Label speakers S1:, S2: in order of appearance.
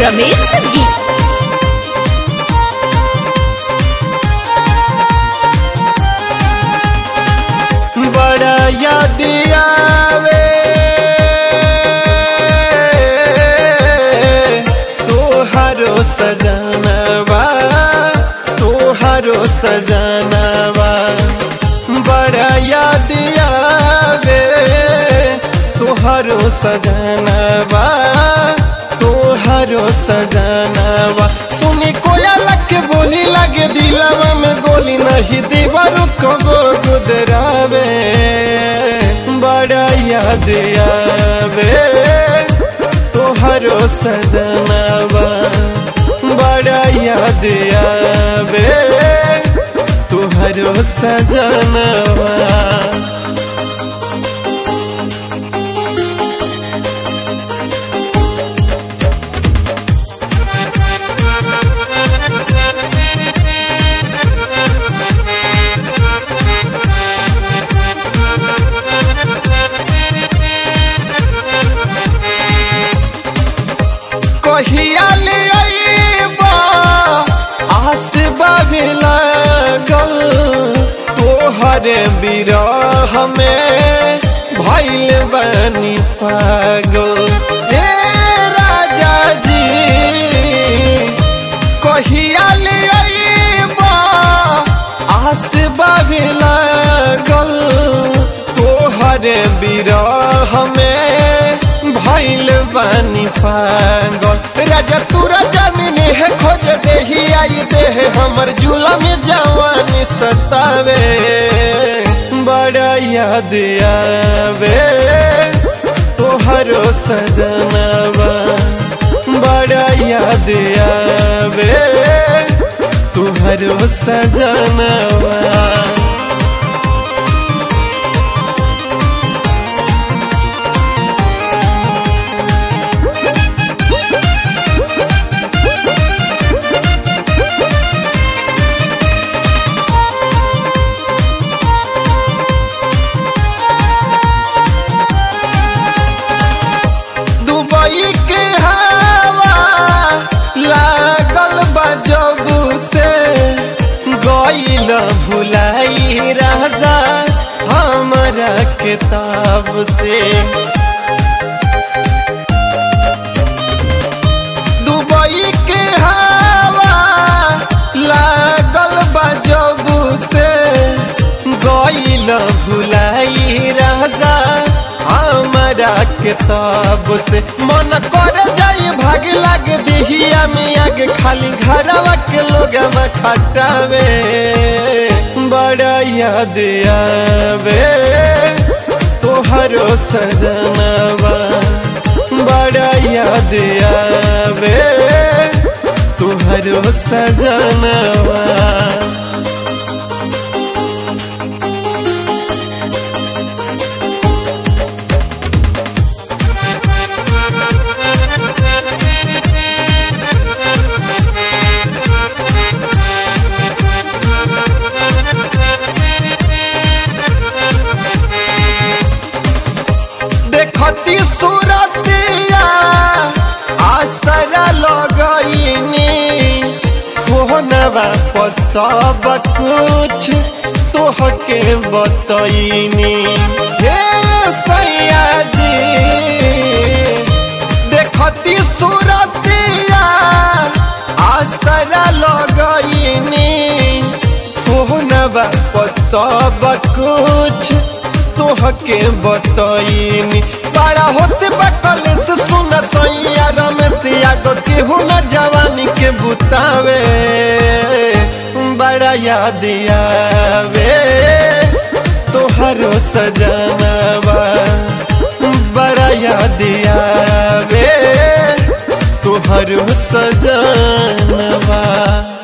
S1: रमेश संगीत।
S2: बड़ा याद आवे तोहारो सजनवा, तोहारो सजनवा। बड़ा याद आवे तोहारो सजनवा, तोहारो सजनवा। सुनी कोयल के बोली लगे दिलवा में गोली, नहीं दीवारों कबो गुदरावे। बड़ा याद आवे तोहारो सजनवा, बड़ा याद आवे तोहारो सजनवा। कहिया ले आइबा आस बाबे लागल, तोहरे बिरह में भइल बानी पागल। हे राजा जी कहिया ले आइबा आस बाबे लागल, तोहरे बिरह में भइल बानी पागल। राजा तू राजानी ने है खोज देही आई देह हमर जुलम जवानी सतावे। बड़ा याद आवे तोहरो सजनवा, बड़ा याद आवे तोहरो सजनवा। दुबई के हवा लागल बजबू से गइल भुलाई राजा हमरा किताब से। दुबई के हवा लागल बजबू से गइल भुलाई राजा हमारा किताब से। मन कर जाए भाग लाग दिहिया में आग, खाली घरवा के लोग खटावे। बड़ा याद आवे तोहरो सजनवा, बड़ा याद आवे तोहरो सजनवा। देखती सूरतिया आसरा लगईनी, फोनवा पर सब कुछ तोहके बतईनी। हे सैया जी देखती सूरतिया आसरा लगईनी, फोनवा पर सब कुछ तोहके बतईनी। बड़ा होते बकल से सुन सोइया रमेश याद केहू न जवानी के बुतावे। बड़ा याद आवे तोहरो सजनवा, बड़ा याद आवे तोहरो सजनवा।